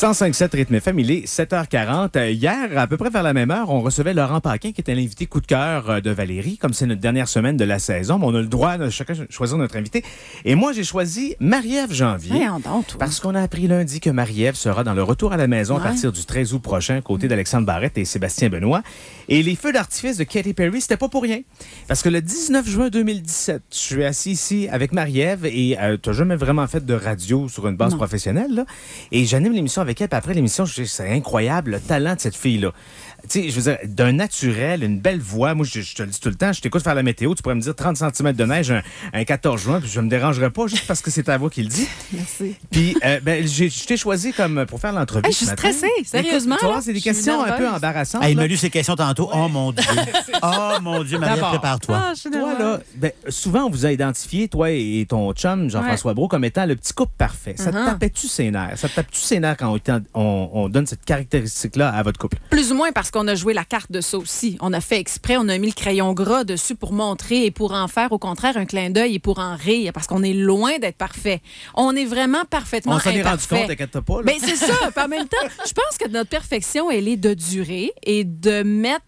105.7 Rythme Famille, 7h40. Hier, à peu près vers la même heure, on recevait Laurent Paquin, qui était l'invité coup de cœur de Valérie. Comme c'est notre dernière semaine de la saison, on a le droit de chacun choisir notre invité. Et moi, j'ai choisi Marie-Ève Janvier. Parce qu'on a appris lundi que Marie-Ève sera dans le retour à la maison à partir du 13 août prochain, côté d'Alexandre Barrette et Sébastien Benoît. Et les feux d'artifice de Katy Perry, c'était pas pour rien. Parce que le 19 juin 2017, je suis assis ici avec Marie-Ève et tu n'as jamais vraiment fait de radio sur une base professionnelle, là. Et j'anime l'émission avec elle, puis après l'émission, je dis, c'est incroyable le talent de cette fille-là. Tu sais, je veux dire, d'un naturel, une belle voix. Moi, je te le dis tout le temps, je t'écoute faire la météo, tu pourrais me dire 30 cm de neige un 14 juin, puis je me dérangerais pas juste parce que c'est ta voix qui le dit. Merci. Puis, je t'ai choisi comme pour faire l'entrevue. Je suis stressée, sérieusement. Écoute, tu vois, c'est des questions un peu embarrassantes. Il m'a lu ces questions tantôt. Ouais. Oh mon Dieu. Oh mon Dieu, Marie, prépare-toi. Toi, là, souvent, on vous a identifié, toi et ton chum, Jean-François Brault, comme étant le petit couple parfait. Ça te tapait-tu ses nerfs? Ça te tape-tu ses nerfs quand on donne cette caractéristique-là à votre couple? Plus ou moins parce qu'on a joué la carte de ça aussi. On a fait exprès, on a mis le crayon gras dessus pour montrer et pour en faire, au contraire, un clin d'œil et pour en rire, parce qu'on est loin d'être parfait. On est vraiment parfaitement imparfait. On s'en est rendu compte, t'inquiète pas. Là. Ben, c'est ça. En même temps, je pense que notre perfection, elle est de durer et de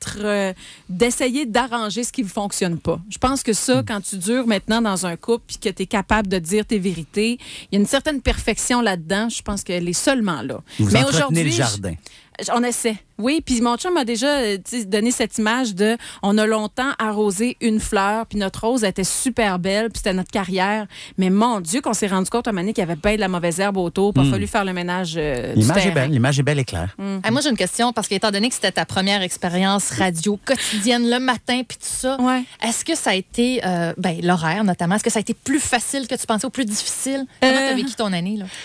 d'essayer d'arranger ce qui ne fonctionne pas. Je pense que ça, quand tu dures maintenant dans un couple et que tu es capable de dire tes vérités, il y a une certaine perfection là-dedans. Je pense qu'elle est seulement là. Vous entretenez le jardin. On essaie. Oui, puis mon chum m'a déjà donné cette image de on a longtemps arrosé une fleur, puis notre rose était super belle, puis c'était notre carrière. Mais mon Dieu, qu'on s'est rendu compte à un moment donné qu'il y avait bien de la mauvaise herbe autour, puis il a fallu faire le ménage L'image est belle et claire. Moi, j'ai une question, parce qu'étant donné que c'était ta première expérience radio quotidienne le matin, puis tout ça, est-ce que ça a été, l'horaire notamment, est-ce que ça a été plus facile que tu pensais ou plus difficile? Comment t'as vécu ton année, là?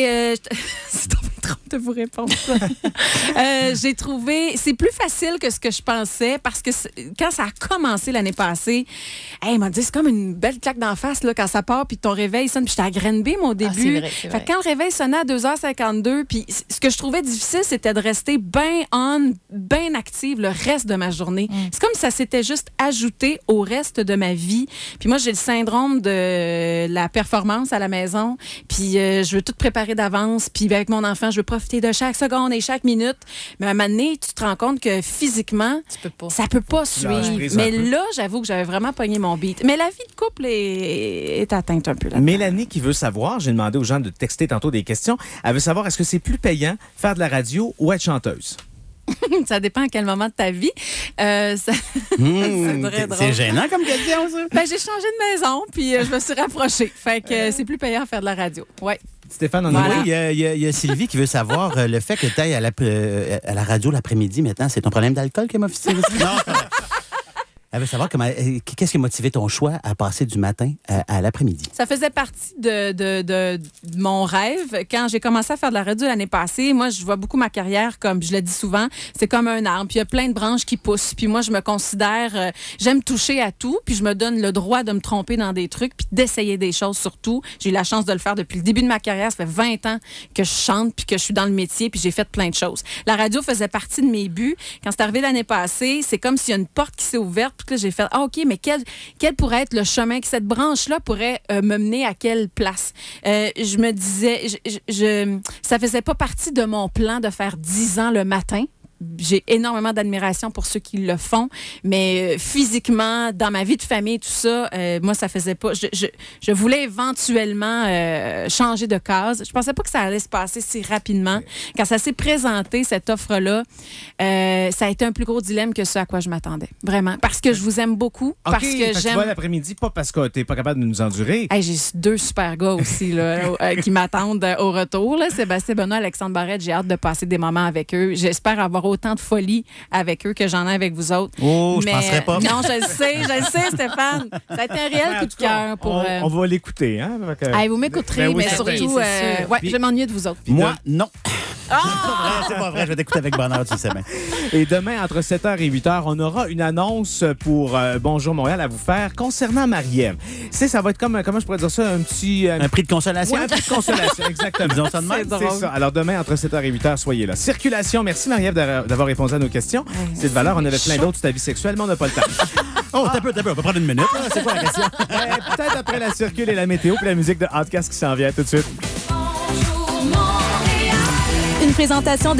C'est trop de vous répondre, ça. J'ai trouvé... C'est plus facile que ce que je pensais parce que quand ça a commencé l'année passée, il m'a dit, c'est comme une belle claque d'en face là, quand ça part puis ton réveil sonne. Puis j'étais à Grenby, mon début. C'est vrai. Fait que quand le réveil sonnait à 2h52, puis ce que je trouvais difficile, c'était de rester bien active le reste de ma journée. C'est comme si ça s'était juste ajouté au reste de ma vie. Puis moi, j'ai le syndrome de la performance à la maison. Puis je veux tout préparer d'avance. Puis avec mon enfant, je veux profiter de chaque seconde et chaque minute. Mais à un moment donné, tu te rends compte que physiquement, ça peut pas suivre. Mais là, j'avoue que j'avais vraiment pogné mon beat. Mais la vie de couple est atteinte un peu là-dedans. Mélanie qui veut savoir, j'ai demandé aux gens de texter tantôt des questions, elle veut savoir est-ce que c'est plus payant faire de la radio ou être chanteuse? Ça dépend à quel moment de ta vie. C'est très drôle. C'est gênant comme question, ça? J'ai changé de maison, puis je me suis rapprochée. Fait que c'est plus payant à faire de la radio. Ouais. Stéphane, on Oui, il y a Sylvie qui veut savoir le fait que tu ailles à la radio l'après-midi maintenant. C'est ton problème d'alcool qui m'a officialisé? Non. Elle veut savoir qu'est-ce qui a motivé ton choix à passer du matin à l'après-midi. Ça faisait partie de mon rêve. Quand j'ai commencé à faire de la radio l'année passée, moi, je vois beaucoup ma carrière comme, je le dis souvent, c'est comme un arbre. Puis il y a plein de branches qui poussent. Puis moi, je me considère, j'aime toucher à tout. Puis je me donne le droit de me tromper dans des trucs puis d'essayer des choses surtout. J'ai eu la chance de le faire depuis le début de ma carrière. Ça fait 20 ans que je chante puis que je suis dans le métier puis j'ai fait plein de choses. La radio faisait partie de mes buts. Quand c'est arrivé l'année passée, c'est comme s'il y a une porte qui s'est ouverte. Puis là, j'ai fait, OK, mais quel pourrait être le chemin que cette branche-là pourrait me mener à quelle place? Je me disais, ça faisait pas partie de mon plan de faire 10 ans le matin. J'ai énormément d'admiration pour ceux qui le font, mais physiquement, dans ma vie de famille, tout ça, moi, ça faisait pas... Je voulais éventuellement changer de case. Je pensais pas que ça allait se passer si rapidement. Quand ça s'est présenté, cette offre-là, ça a été un plus gros dilemme que ce à quoi je m'attendais. Vraiment. Parce que je vous aime beaucoup. Parce que j'aime... Tu vas l'après-midi, pas parce que t'es pas capable de nous endurer. J'ai 2 super gars aussi là, qui m'attendent au retour. Là. Sébastien Benoît, Alexandre Barrette, j'ai hâte de passer des moments avec eux. J'espère avoir autant de folie avec eux que j'en ai avec vous autres. Oh, je penserais pas. Non, je le sais, Stéphane. Ça a été un réel coup de cœur pour... On va l'écouter, hein? Vous m'écouterez, mais surtout, je vais m'ennuyer de vous autres. Moi, non. C'est pas vrai, je vais t'écouter avec bonheur, tu sais bien. Et demain, entre 7h et 8h, on aura une annonce pour Bonjour Montréal à vous faire concernant Marie-Ève. Ça va être comme, comment je pourrais dire ça, un prix de consolation? Ouais, un prix de consolation, exactement. Disons ça de même. C'est ça. Alors demain, entre 7h et 8h, soyez là. Circulation, merci Marie-Ève d'avoir répondu à nos questions. C'est de valeur, on avait plein d'autres sur ta vie sexuelle, mais on n'a pas le temps. T'as peu, on va prendre une minute. C'est quoi la question? Peut-être après la circule et la météo, puis la musique de Outcast qui s'en vient tout de suite. Une présentation de